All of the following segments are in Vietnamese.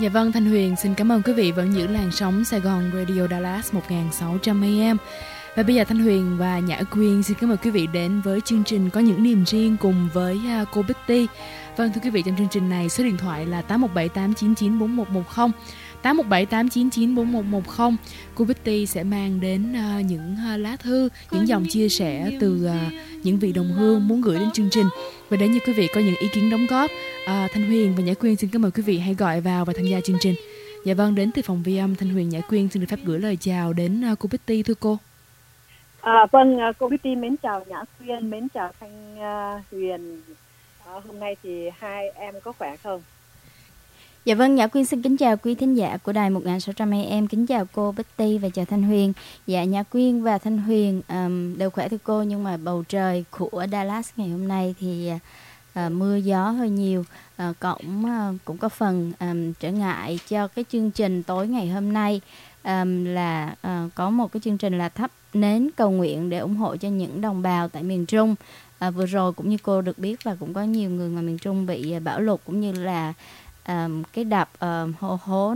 Dạ vâng, Thanh Huyền xin cảm ơn quý vị vẫn giữ làn sóng Sài Gòn Radio Dallas 1600 AM. Và bây giờ Thanh Huyền và Nhã Quyên xin cảm ơn quý vị đến với chương trình Có những niềm riêng cùng với cô Betty. Vâng, thưa quý vị, trong chương trình này số điện thoại là 8178994110, 8178994110. Cô Betty sẽ mang đến những lá thư, những dòng chia sẻ từ những vị đồng hương muốn gửi đến chương trình. Và nếu như quý vị có những ý kiến đóng góp, Thanh Huyền và Nhã Quyên xin cảm ơn quý vị hãy gọi vào và tham gia chương trình. Dạ vâng, đến từ phòng vi âm, Thanh Huyền, Nhã Quyên xin được phép gửi lời chào đến cô Betty, thưa cô. Vâng, cô Betty mến chào Nhã Quyên, mến chào Thanh Huyền. Hôm nay thì hai em có khỏe không? Dạ vâng, Nhã Quyên xin kính chào quý thính giả của đài 1600 AM, kính chào cô Betty và chào Thanh Huyền. Dạ, Nhã Quyên và Thanh Huyền đều khỏe thưa cô, nhưng mà bầu trời của Dallas ngày hôm nay thì mưa gió hơi nhiều, cũng có phần trở ngại cho cái chương trình tối ngày hôm nay, là có một cái chương trình là thắp nến cầu nguyện để ủng hộ cho những đồng bào tại miền Trung. Vừa rồi cũng như cô được biết là cũng có nhiều người ngoài miền Trung bị bão lụt, cũng như là cái đập hố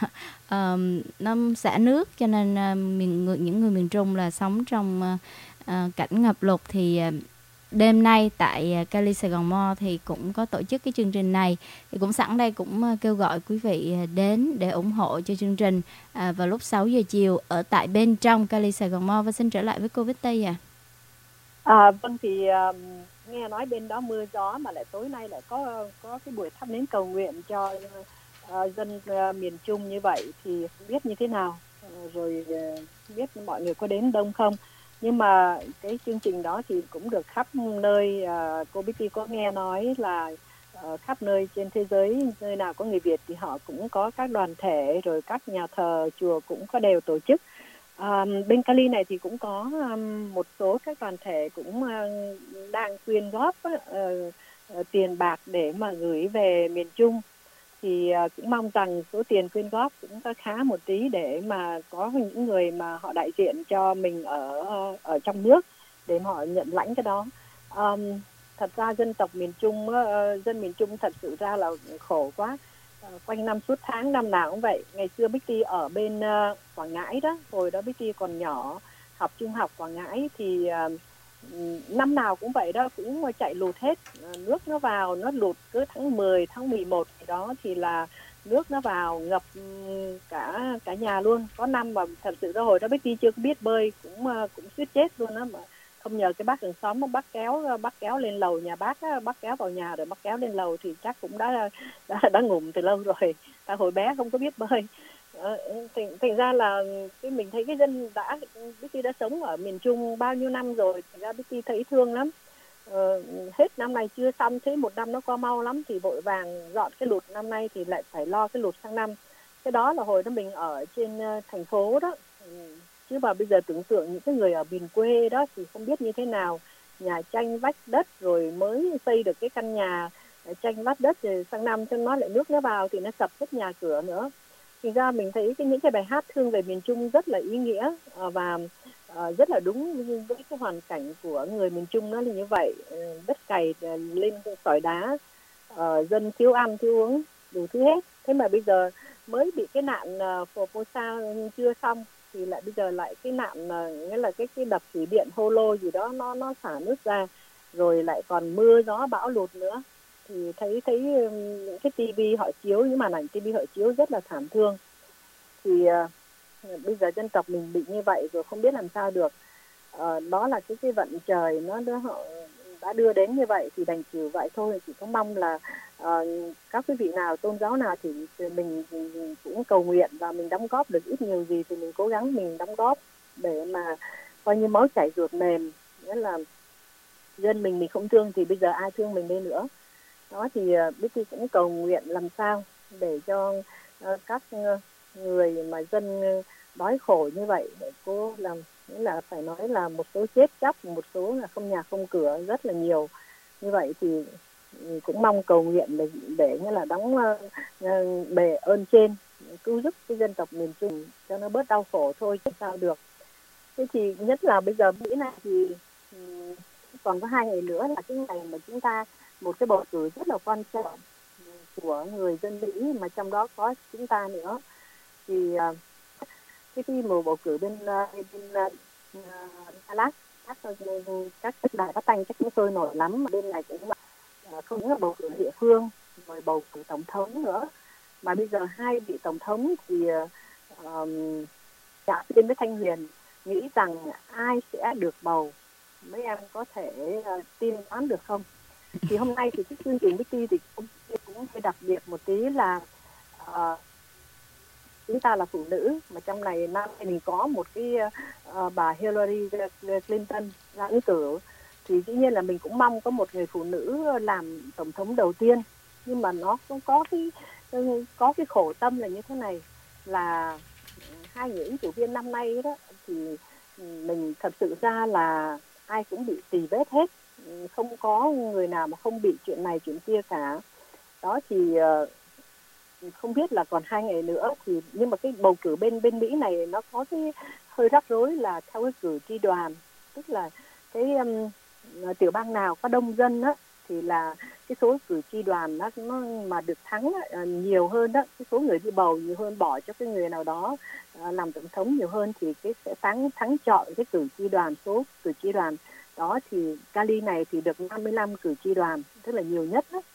nó xả nước, cho nên những người miền Trung là sống trong cảnh ngập lụt thì đêm nay tại Cali Sài Gòn Mall thì cũng có tổ chức cái chương trình này, thì cũng sẵn đây cũng kêu gọi quý vị đến để ủng hộ cho chương trình vào lúc 6 giờ chiều ở tại bên trong Cali Sài Gòn Mall. Và xin trở lại với cô Betty Vâng, thì nghe nói bên đó mưa gió mà lại tối nay lại có cái buổi thắp nến cầu nguyện cho dân miền Trung như vậy thì không biết như thế nào, rồi không biết mọi người có đến đông không. Nhưng mà cái chương trình đó thì cũng được khắp nơi, cô Betty có nghe nói là khắp nơi trên thế giới, nơi nào có người Việt thì họ cũng có các đoàn thể, rồi các nhà thờ chùa cũng có đều tổ chức. Bên Cali này thì cũng có một số các đoàn thể cũng đang quyên góp tiền bạc để mà gửi về miền Trung, thì cũng mong rằng số tiền quyên góp cũng có khá một tí để mà có những người mà họ đại diện cho mình ở trong nước để họ nhận lãnh cái đó. Thật ra dân tộc miền Trung, dân miền Trung thật sự ra là khổ quá. Quanh năm suốt tháng năm nào cũng vậy. Ngày xưa Betty ở bên Quảng Ngãi đó, hồi đó Betty còn nhỏ, học trung học Quảng Ngãi thì năm nào cũng vậy đó, cũng chạy lụt hết. Nước nó vào, nó lụt cứ tháng 10, tháng 11 đó thì là nước nó vào ngập cả nhà luôn. Có năm mà thật sự ra hồi đó Betty chưa có biết bơi, cũng suýt chết luôn đó, mà không nhờ cái bác hàng xóm bác kéo lên lầu nhà bác kéo vào nhà rồi bác kéo lên lầu thì chắc cũng đã ngủm từ lâu rồi. Ta hồi bé không có biết bơi. Thành ra là mình thấy cái dân Betty đã sống ở miền Trung bao nhiêu năm rồi, thành ra Betty thấy thương lắm. Hết năm này chưa xong, thấy một năm nó qua mau lắm thì vội vàng dọn cái lụt năm nay thì lại phải lo cái lụt sang năm. Cái đó là hồi đó mình ở trên thành phố đó, chứ mà bây giờ tưởng tượng những cái người ở miền quê đó thì không biết như thế nào. Nhà tranh vách đất rồi mới xây được cái căn nhà tranh vách đất, rồi sang năm cho nó lại nước nó vào thì nó sập hết nhà cửa nữa. Thì ra mình thấy những cái bài hát thương về miền Trung rất là ý nghĩa và rất là đúng với cái hoàn cảnh của người miền Trung, nó là như vậy. Đất cày lên sỏi đá, dân thiếu ăn thiếu uống đủ thứ hết. Thế mà bây giờ mới bị cái nạn Formosa chưa xong thì lại bây giờ lại cái nạn nghĩa là cái đập thủy điện Holo gì đó nó xả nước ra, rồi lại còn mưa gió bão lụt nữa. Thì thấy những cái tivi họ chiếu, những màn ảnh tivi họ chiếu rất là thảm thương. Thì bây giờ dân tộc mình bị như vậy rồi không biết làm sao được. Đó là cái vận trời họ đã đưa đến như vậy thì đành chịu vậy thôi. Chỉ có mong là các quý vị nào, tôn giáo nào thì mình cũng cầu nguyện và mình đóng góp được ít nhiều gì thì mình cố gắng mình đóng góp để mà coi như máu chảy ruột mềm, nghĩa là dân mình không thương thì bây giờ ai thương mình đây nữa. Đó thì Betty cũng cầu nguyện làm sao để cho các người mà dân đói khổ như vậy để cố làm, nghĩa là phải nói là một số chết chóc, một số là không nhà không cửa, rất là nhiều. Như vậy thì cũng mong cầu nguyện để nghĩa là đóng bề ơn trên, cứu giúp cái dân tộc miền Trung cho nó bớt đau khổ thôi chứ sao được. Thế thì nhất là bây giờ Mỹ này thì còn có 2 ngày nữa là cái ngày mà chúng ta một cái bầu cử rất là quan trọng. của người dân Mỹ, mà trong đó có chúng ta nữa. Thì cái mùa bầu cử bên Dallas, các đài phát thanh chắc cũng sôi nổi lắm, mà bên này cũng không những là bầu cử địa phương rồi bầu cử tổng thống nữa, mà bây giờ hai vị tổng thống thì Dạ Tiên với Thanh Huyền nghĩ rằng ai sẽ được bầu, mấy em có thể tin đoán được không? Thì hôm nay thì cái chương trình Bích thì cũng hơi đặc biệt một tí là chúng ta là phụ nữ, mà trong này năm nay mình có một cái bà Hillary Clinton ra ứng cử, thì dĩ nhiên là mình cũng mong có một người phụ nữ làm tổng thống đầu tiên. Nhưng mà nó cũng có cái khổ tâm là như thế này, là hai người ứng cử viên năm nay đó thì mình thật sự ra là ai cũng bị tì vết hết, không có người nào mà không bị chuyện này chuyện kia cả. Đó thì không biết là còn 2 ngày nữa thì, nhưng mà cái bầu cử bên Mỹ này nó có cái hơi rắc rối là theo cái cử tri đoàn, tức là cái tiểu bang nào có đông dân á thì là cái số cử tri đoàn nó mà được thắng nhiều hơn đó, cái số người đi bầu nhiều hơn, bỏ cho cái người nào đó làm tổng thống nhiều hơn thì cái sẽ thắng chọn cái cử tri đoàn, số cử tri đoàn đó. Thì Cali này thì được 55 cử tri đoàn, tức là nhiều nhất đó.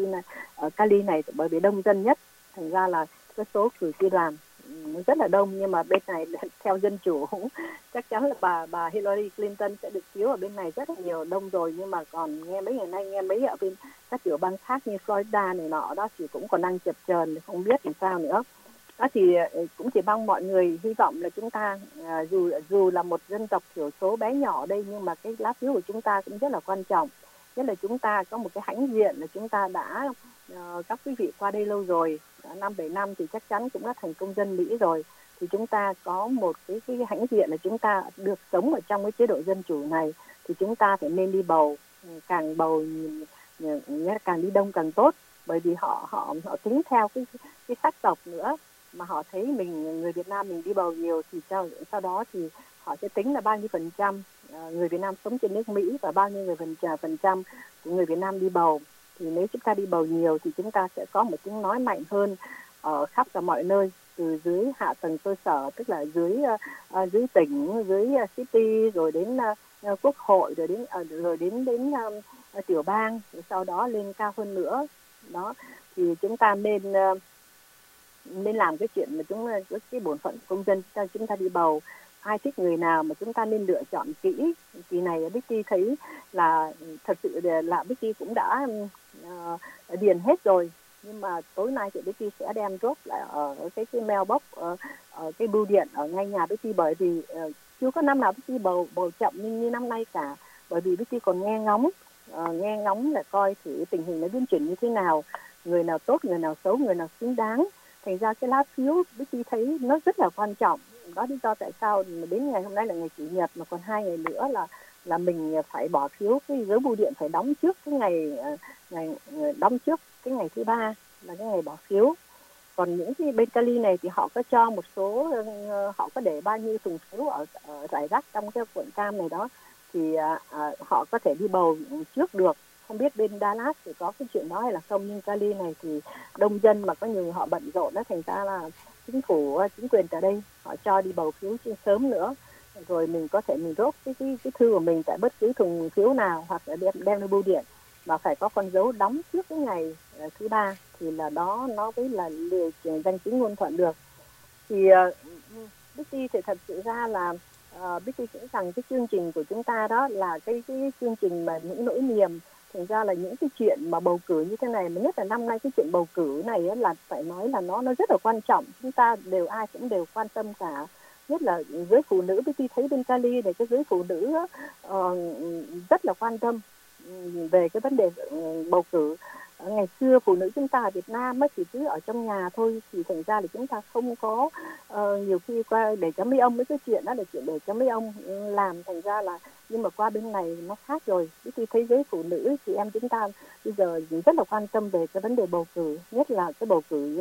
Ở Cali này bởi vì đông dân nhất, thành ra là cái số cử tri đoàn rất là đông. Nhưng mà bên này theo dân chủ cũng chắc chắn là bà Hillary Clinton sẽ được phiếu ở bên này rất là nhiều, đông rồi. Nhưng mà còn nghe mấy ngày nay, nghe mấy ở bên các tiểu bang khác như Florida này nọ đó thì cũng còn đang chập chờn, không biết làm sao nữa. Đó thì cũng chỉ mong mọi người hy vọng là chúng ta dù là một dân tộc thiểu số bé nhỏ ở đây, nhưng mà cái lá phiếu của chúng ta cũng rất là quan trọng. Nhất là chúng ta có một cái hãnh diện là chúng ta đã các quý vị qua đây lâu rồi, 5-7 năm thì chắc chắn cũng đã thành công dân Mỹ rồi, thì chúng ta có một cái hãnh diện là chúng ta được sống ở trong cái chế độ dân chủ này, thì chúng ta phải nên đi bầu, càng bầu càng đi đông càng tốt, bởi vì họ tính theo cái sắc tộc nữa, mà họ thấy mình người Việt Nam mình đi bầu nhiều thì sau đó thì họ sẽ tính là bao nhiêu phần trăm người Việt Nam sống trên nước Mỹ và bao nhiêu phần trăm của người Việt Nam đi bầu. Thì nếu chúng ta đi bầu nhiều thì chúng ta sẽ có một tiếng nói mạnh hơn ở khắp cả mọi nơi, từ dưới hạ tầng cơ sở, tức là dưới tỉnh, dưới city, rồi đến quốc hội, rồi đến tiểu bang, rồi sau đó lên cao hơn nữa. Đó thì chúng ta nên làm cái chuyện mà cái bổn phận công dân, chúng ta đi bầu. Ai thích người nào mà chúng ta nên lựa chọn kỹ. Kỳ này Bích thấy là thật sự là Bích cũng đã điền hết rồi, nhưng mà tối nay thì Bích sẽ đem drop lại ở cái mailbox ở cái bưu điện ở ngay nhà Bích, bởi vì chưa có năm nào Bích bầu chậm như năm nay cả, bởi vì Bích còn nghe ngóng là coi thử tình hình nó biến chuyển như thế nào, người nào tốt, người nào xấu, người nào xứng đáng. Thành ra cái lá phiếu Bích thấy nó rất là quan trọng. Đó lý do tại sao đến ngày hôm nay là ngày Chủ nhật, mà còn 2 ngày nữa là mình phải bỏ phiếu. Cái dấu bưu điện phải đóng trước cái ngày đóng trước cái ngày thứ 3 là cái ngày bỏ phiếu. Còn những cái bên Cali này thì họ có cho một số, họ có để bao nhiêu thùng phiếu ở rải rác trong cái quận cam này đó, thì họ có thể đi bầu trước được. Không biết bên Dallas thì có cái chuyện đó hay là không, nhưng Cali này thì đông dân mà có nhiều người họ bận rộn đó, thành ra là chính quyền tại đây họ cho đi bầu phiếu sớm nữa, rồi mình có thể mình rốt cái thư của mình tại bất cứ thùng phiếu nào, hoặc là đem lên bưu điện, mà phải có con dấu đóng trước cái ngày thứ 3 thì là đó nó mới là danh chính ngôn thuận được. Thì Bích thì thật sự ra là Bích nghĩ rằng cái chương trình của chúng ta đó là cái chương trình mà những nỗi niềm. Thành ra là những cái chuyện mà bầu cử như thế này, mà nhất là năm nay cái chuyện bầu cử này là phải nói là nó rất là quan trọng, chúng ta ai cũng đều quan tâm cả, nhất là giới phụ nữ. Bích thấy bên Cali này cái giới phụ nữ rất là quan tâm về cái vấn đề bầu cử. Ngày xưa phụ nữ chúng ta ở Việt Nam chỉ cứ ở trong nhà thôi, thì thành ra là chúng ta không có nhiều khi qua để cho mấy ông, mấy cái chuyện đó là chuyện để cho mấy ông làm. Thành ra là nhưng mà qua bên này nó khác rồi. Cái thế giới phụ nữ chị em chúng ta bây giờ rất là quan tâm về cái vấn đề bầu cử, nhất là cái bầu cử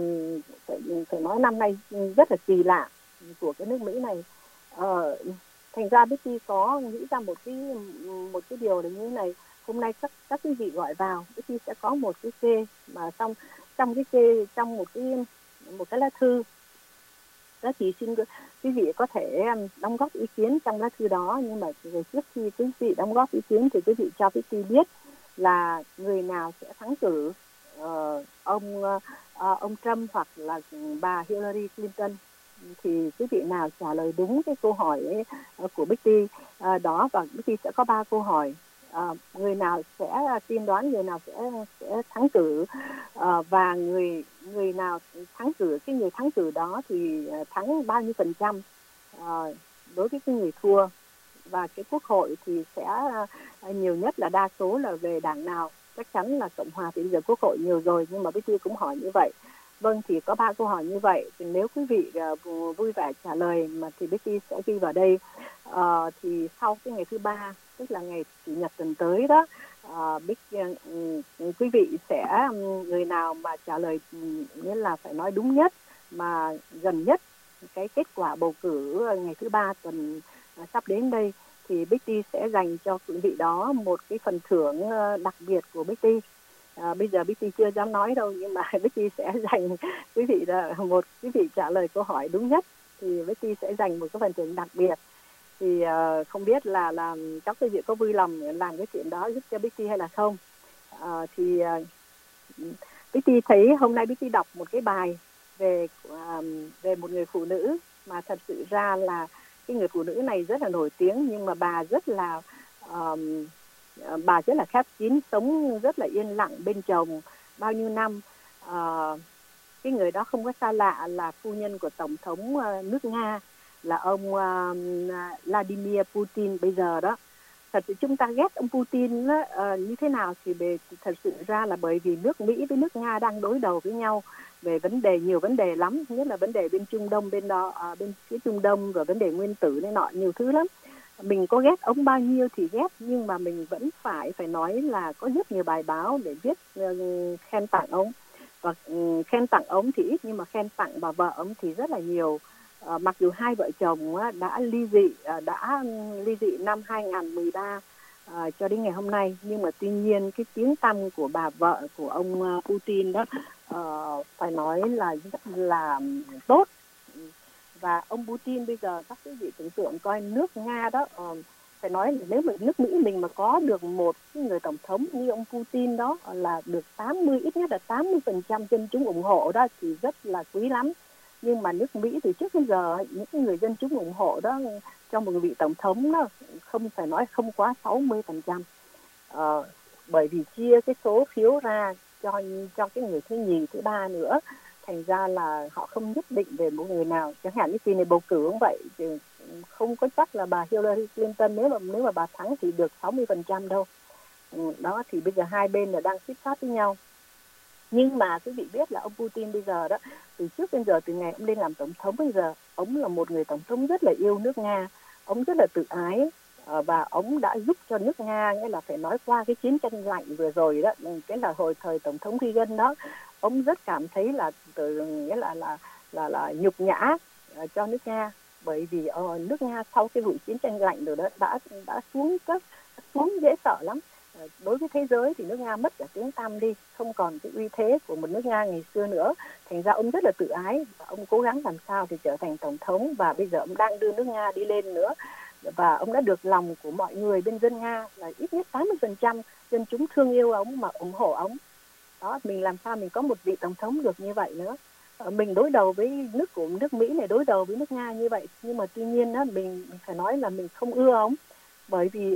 phải nói năm nay rất là kỳ lạ của cái nước Mỹ này. Thành ra Betty có nghĩ ra một cái điều là như thế này. Hôm nay các quý vị gọi vào, Betty sẽ có một cái kê mà trong cái kê, trong một cái lá thư đó, thì xin quý vị có thể đóng góp ý kiến trong lá thư đó. Nhưng mà trước khi quý vị đóng góp ý kiến thì quý vị cho Betty biết là người nào sẽ thắng cử, ông Trump hoặc là bà Hillary Clinton. Thì quý vị nào trả lời đúng cái câu hỏi của Betty đó, và Betty sẽ có 3 câu hỏi. Người nào sẽ tiên đoán người nào sẽ thắng cử, và người nào thắng cử, cái người thắng cử đó thì thắng bao nhiêu %, đối với cái người thua. Và cái quốc hội thì sẽ nhiều nhất là đa số là về đảng nào. Chắc chắn là Cộng hòa thì bây giờ quốc hội nhiều rồi, nhưng mà Betty cũng hỏi như vậy. Vâng, thì có 3 câu hỏi như vậy. Thì nếu quý vị vui vẻ trả lời mà thì Betty sẽ ghi vào đây. Thì sau cái ngày thứ 3, tức là ngày Chủ nhật tuần tới đó, quý vị sẽ người nào mà trả lời nghĩa là phải nói đúng nhất mà gần nhất cái kết quả bầu cử ngày thứ 3 tuần sắp đến đây, thì Betty sẽ dành cho quý vị đó một cái phần thưởng đặc biệt của Betty. Bây giờ Betty chưa dám nói đâu, nhưng mà Betty sẽ dành quý vị quý vị trả lời câu hỏi đúng nhất thì Betty sẽ dành một cái phần thưởng đặc biệt. Thì không biết là các quý vị có vui lòng làm cái chuyện đó giúp cho Betty hay là không. Thì Betty thấy hôm nay Betty đọc một cái bài về một người phụ nữ mà thật sự ra là cái người phụ nữ này rất là nổi tiếng, nhưng mà bà rất là khép kín, sống rất là yên lặng bên chồng bao nhiêu năm. Cái người đó không có xa lạ là phu nhân của Tổng thống nước Nga, là ông Vladimir Putin bây giờ đó. Thật sự chúng ta ghét ông Putin đó, như thế nào thì thật sự ra là bởi vì nước Mỹ với nước Nga đang đối đầu với nhau về nhiều vấn đề lắm, nhất là vấn đề bên Trung Đông, bên phía Trung Đông, rồi vấn đề nguyên tử này nọ, nhiều thứ lắm. Mình có ghét ông bao nhiêu thì ghét, nhưng mà mình vẫn phải nói là có rất nhiều bài báo để viết khen tặng ông. Và khen tặng ông thì ít, nhưng mà khen tặng bà vợ ông thì rất là nhiều. Mặc dù hai vợ chồng đã ly dị năm 2013 cho đến ngày hôm nay, nhưng mà tuy nhiên cái tiếng tăm của bà vợ của ông Putin đó phải nói là rất là tốt. Và ông Putin bây giờ các quý vị tưởng tượng coi nước Nga đó, phải nói là nếu mà nước Mỹ mình mà có được một người tổng thống như ông Putin đó, là được ít nhất là 80% dân chúng ủng hộ đó, thì rất là quý lắm. Nhưng mà nước Mỹ từ trước đến giờ những người dân chúng ủng hộ đó trong một vị tổng thống đó không quá 60%, bởi vì chia cái số phiếu ra cho cái người thứ nhì, thứ ba nữa, thành ra là họ không nhất định về một người nào. Chẳng hạn như kỳ này bầu cử cũng vậy, thì không có chắc là bà Hillary Clinton nếu mà bà thắng thì được 60% đâu. Đó, thì bây giờ hai bên là đang xích sát với nhau. Nhưng mà quý vị biết là ông Putin bây giờ đó, từ trước đến giờ, từ ngày ông lên làm tổng thống bây giờ, ông là một người tổng thống rất là yêu nước Nga, ông rất là tự ái, và ông đã giúp cho nước Nga, nghĩa là phải nói qua cái chiến tranh lạnh vừa rồi đó, cái là hồi thời tổng thống Reagan đó, ông rất cảm thấy là nghĩa là nhục nhã cho nước Nga, bởi vì nước Nga sau cái vụ chiến tranh lạnh rồi đó đã xuống dễ sợ lắm. Đối với thế giới thì nước Nga mất cả tiếng tăm đi, không còn cái uy thế của một nước Nga ngày xưa nữa. Thành ra ông rất là tự ái và ông cố gắng làm sao thì trở thành tổng thống, và bây giờ ông đang đưa nước Nga đi lên nữa. Và ông đã được lòng của mọi người bên dân Nga, là ít nhất 80% dân chúng thương yêu ông mà ủng hộ ông. Đó, mình làm sao mình có một vị tổng thống được như vậy nữa. Mình đối đầu với nước Mỹ này, đối đầu với nước Nga như vậy, nhưng mà tuy nhiên đó, mình phải nói là mình không ưa ông, bởi vì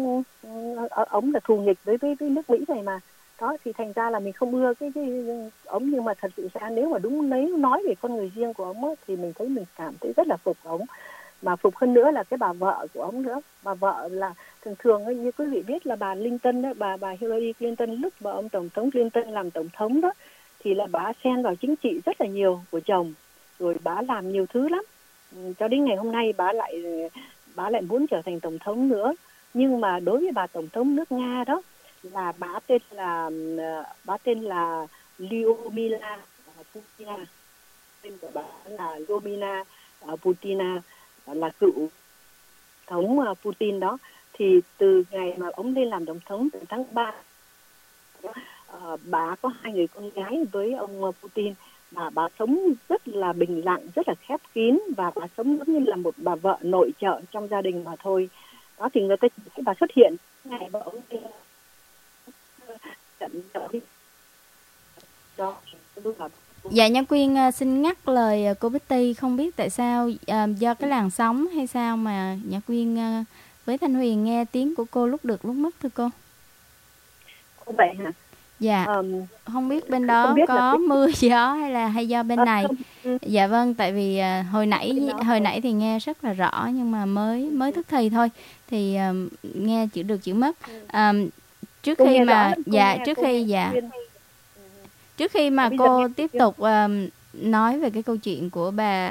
ông là thù nghịch với nước Mỹ này mà. Đó, thì thành ra là mình không ưa cái ông, nhưng mà thật sự ra nếu mà đúng lấy nói về con người riêng của ông á, thì mình thấy mình cảm thấy rất là phục ông. Mà phục hơn nữa là cái bà vợ của ông nữa. Bà vợ là thường như quý vị biết là bà Clinton đó, bà Hillary Clinton, lúc mà ông tổng thống Clinton làm tổng thống đó, thì là bà xen vào chính trị rất là nhiều của chồng, rồi bà làm nhiều thứ lắm. Cho đến ngày hôm nay bà lại muốn trở thành tổng thống nữa. Nhưng mà đối với bà tổng thống nước Nga đó, là bà tên là Lyudmila Putina, tên của bà là Lyudmila Putina, là cựu thống Putin đó, thì từ ngày mà ông lên làm tổng thống từ tháng 3, bà có 2 người con gái với ông Putin, mà bà sống rất là bình lặng, rất là khép kín, và bà sống giống như là một bà vợ nội trợ trong gia đình mà thôi. Đó thì người ta khi bà xuất hiện ngày bà ông trận đó. Dạ Nhã Quyên xin ngắt lời cô Betty, không biết tại sao do cái làn sóng hay sao mà Nhã Quyên với Thanh Huyền nghe tiếng của cô lúc được lúc mất thưa cô? Vậy hả? Dạ, không biết bên Không đó biết có mưa gió hay do bên này. không. Dạ vâng, tại vì hồi nãy thì nghe rất là rõ, nhưng mà mới thức thì thôi thì nghe chỉ được chữ mất. Trước khi mà trước khi mà cô tiếp tục nói về cái câu chuyện của bà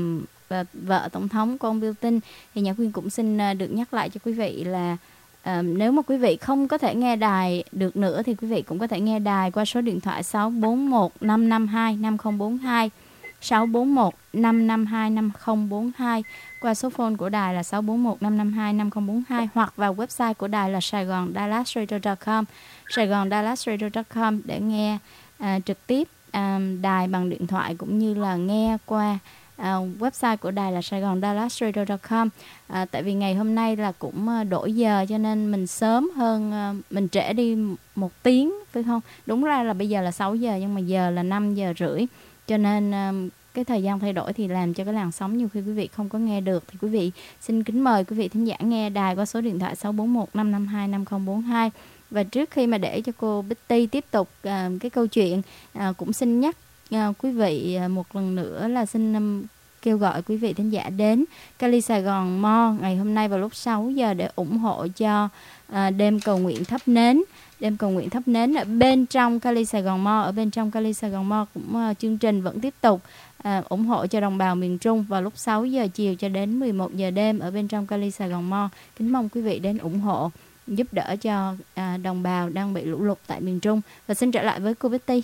vợ tổng thống của ông Putin, thì Nhã Quyên cũng xin được nhắc lại cho quý vị là nếu mà quý vị không có thể nghe đài được nữa thì quý vị cũng có thể nghe đài qua số điện thoại 641 552 5042, 641 552 5042, qua số phone của đài là 641 552 5042, hoặc vào website của đài là saigondallasradio.com, saigondallasradio.com để nghe trực tiếp đài bằng điện thoại, cũng như là nghe qua website của đài là saigondallasradio.com. Tại vì ngày hôm nay là cũng đổi giờ, cho nên mình sớm hơn, mình trễ đi 1 tiếng phải không? Đúng ra là bây giờ là 6 giờ nhưng mà giờ là 5 giờ rưỡi, cho nên cái thời gian thay đổi thì làm cho cái làn sóng nhiều khi quý vị không có nghe được. Thì quý vị xin kính mời quý vị thính giả nghe đài qua số điện thoại 641 552 5042. Và trước khi mà để cho cô Betty tiếp tục cái câu chuyện, cũng xin nhắc quý vị một lần nữa là xin kêu gọi quý vị thính giả đến Cali Sài Gòn Mall ngày hôm nay vào lúc 6 giờ để ủng hộ cho đêm cầu nguyện thắp nến. Đêm cầu nguyện thắp nến ở bên trong Cali Sài Gòn Mall, ở bên trong Cali Sài Gòn Mall cũng chương trình vẫn tiếp tục ủng hộ cho đồng bào miền Trung vào lúc 6 giờ chiều cho đến 11 giờ đêm ở bên trong Cali Sài Gòn Mall. Kính mong quý vị đến ủng hộ, giúp đỡ cho đồng bào đang bị lũ lụt tại miền Trung. Và xin trở lại với cô Betty.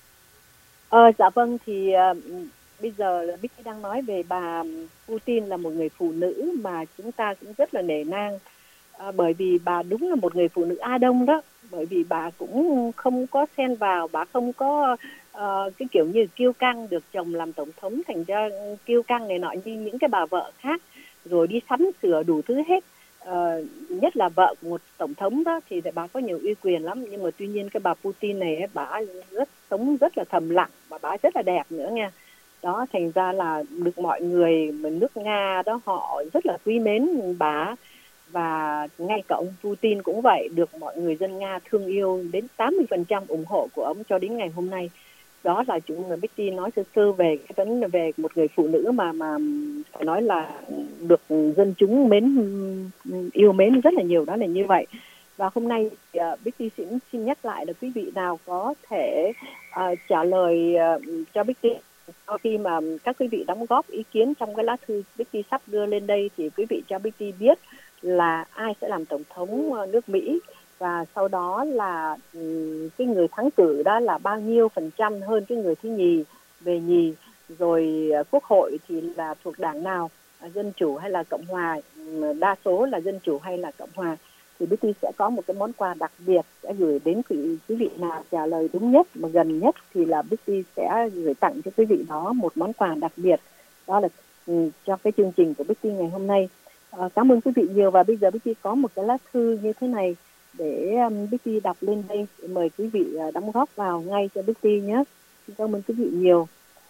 Dạ vâng, thì bây giờ Betty đang nói về bà Putin là một người phụ nữ mà chúng ta cũng rất là nể nang, bởi vì bà đúng là một người phụ nữ Á Đông đó, bởi vì bà cũng không có xen vào, bà không có cái kiểu như kiêu căng, được chồng làm tổng thống thành ra kiêu căng này nọ như những cái bà vợ khác, rồi đi sắm sửa đủ thứ hết. Nhất là vợ của một tổng thống đó thì bà có nhiều uy quyền lắm, nhưng mà tuy nhiên cái bà Putin này bà sống rất là thầm lặng, và bà rất là đẹp nữa nha. Đó, thành ra là được mọi người nước Nga đó họ rất là quý mến bà, và ngay cả ông Putin cũng vậy, được mọi người dân Nga thương yêu, đến 80% ủng hộ của ông cho đến ngày hôm nay. Đó là chúng người Betty nói sơ sơ về cái vấn đề về một người phụ nữ mà phải nói là được dân chúng yêu mến rất là nhiều, đó là như vậy. Và hôm nay Betty xin nhắc lại là quý vị nào có thể trả lời cho Betty sau khi mà các quý vị đóng góp ý kiến trong cái lá thư Betty sắp đưa lên đây, thì quý vị cho Betty biết là ai sẽ làm tổng thống nước Mỹ, và sau đó là cái người thắng cử đó là bao nhiêu % hơn cái người thứ nhì về nhì, rồi quốc hội thì là thuộc đảng nào, Dân Chủ hay là Cộng Hòa, đa số là Dân Chủ hay là Cộng Hòa, thì Betty sẽ có một cái món quà đặc biệt sẽ gửi đến quý vị nào trả lời đúng nhất mà gần nhất, thì là Betty sẽ gửi tặng cho quý vị đó một món quà đặc biệt, đó là cho cái chương trình của Betty ngày hôm nay. Cảm ơn quý vị nhiều, và bây giờ Betty có một cái lá thư như thế này để Betty đọc lên đây, mời quý vị đóng góp vào ngay cho Betty nhé. Xin cảm ơn quý vị nhiều.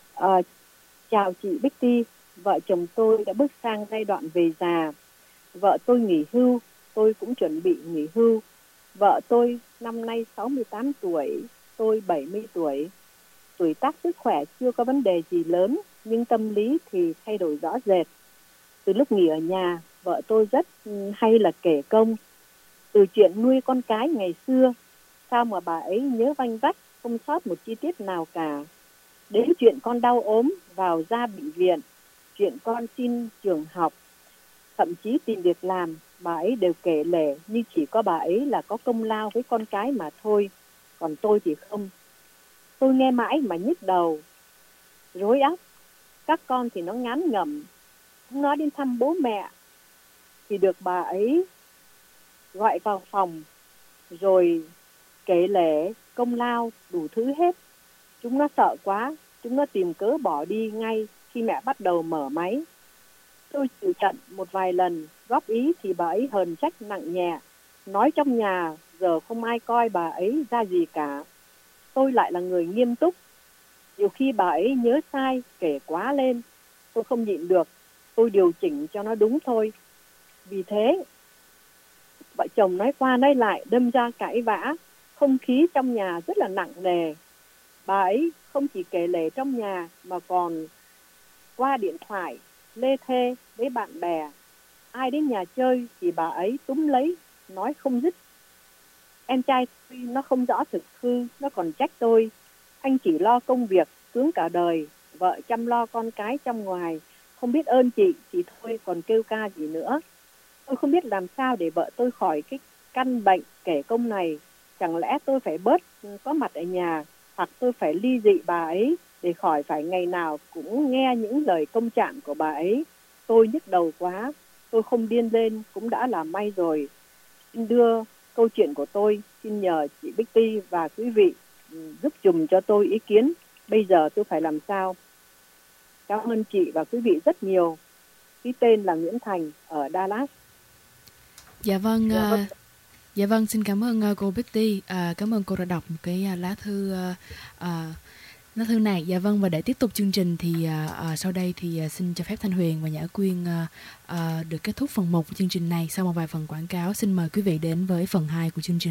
Chào chị Betty, vợ chồng tôi đã bước sang giai đoạn về già. Vợ tôi nghỉ hưu, tôi cũng chuẩn bị nghỉ hưu. Vợ tôi năm nay 68 tuổi, tôi 70 tuổi. Tuổi tác sức khỏe chưa có vấn đề gì lớn, nhưng tâm lý thì thay đổi rõ rệt. Từ lúc nghỉ ở nhà, vợ tôi rất hay là kể công. Từ chuyện nuôi con cái ngày xưa, sao mà bà ấy nhớ vanh vách, không sót một chi tiết nào cả. Đến chuyện con đau ốm, vào ra bệnh viện, chuyện con xin trường học, thậm chí tìm việc làm, bà ấy đều kể lể như chỉ có bà ấy là có công lao với con cái mà thôi, còn tôi thì không. Tôi nghe mãi mà nhức đầu, rối óc. Các con thì nó ngán ngẩm, chúng nó đến thăm bố mẹ thì được bà ấy gọi vào phòng rồi kể lể công lao đủ thứ hết. Chúng nó sợ quá, chúng nó tìm cớ bỏ đi ngay khi mẹ bắt đầu mở máy. Tôi chịu trận một vài lần góp ý thì bà ấy hờn trách nặng nhẹ, nói trong nhà giờ không ai coi bà ấy ra gì cả. Tôi lại là người nghiêm túc. Nhiều khi bà ấy nhớ sai, kể quá lên, tôi không nhịn được, tôi điều chỉnh cho nó đúng thôi. Vì thế, vợ chồng nói qua nói lại đâm ra cãi vã, không khí trong nhà rất là nặng nề. Bà ấy không chỉ kể lể trong nhà mà còn qua điện thoại, lê thê với bạn bè. Ai đến nhà chơi thì bà ấy túm lấy, nói không dứt. Em trai tôi nó không rõ thực hư, nó còn trách tôi. Anh chỉ lo công việc, sướng cả đời, vợ chăm lo con cái trong ngoài. Không biết ơn chị thôi còn kêu ca gì nữa. Tôi không biết làm sao để vợ tôi khỏi cái căn bệnh kể công này. Chẳng lẽ tôi phải bớt có mặt ở nhà, hoặc tôi phải ly dị bà ấy để khỏi phải ngày nào cũng nghe những lời công trạng của bà ấy. Tôi nhức đầu quá, tôi không điên lên cũng đã là may rồi. Xin đưa câu chuyện của tôi, xin nhờ chị Bích Ti và quý vị giúp dùm cho tôi ý kiến. Bây giờ tôi phải làm sao? Cảm ơn chị và quý vị rất nhiều. Ký tên là Nguyễn Thành ở Dallas. Dạ vâng, dạ vâng, xin cảm ơn cô Betty. Cảm ơn cô đã đọc một cái lá thư này. Dạ vâng, và để tiếp tục chương trình thì sau đây thì xin cho phép Thanh Huyền và Nhã Quyên được kết thúc phần 1 của chương trình này. Sau một vài phần quảng cáo, xin mời quý vị đến với phần 2 của chương trình.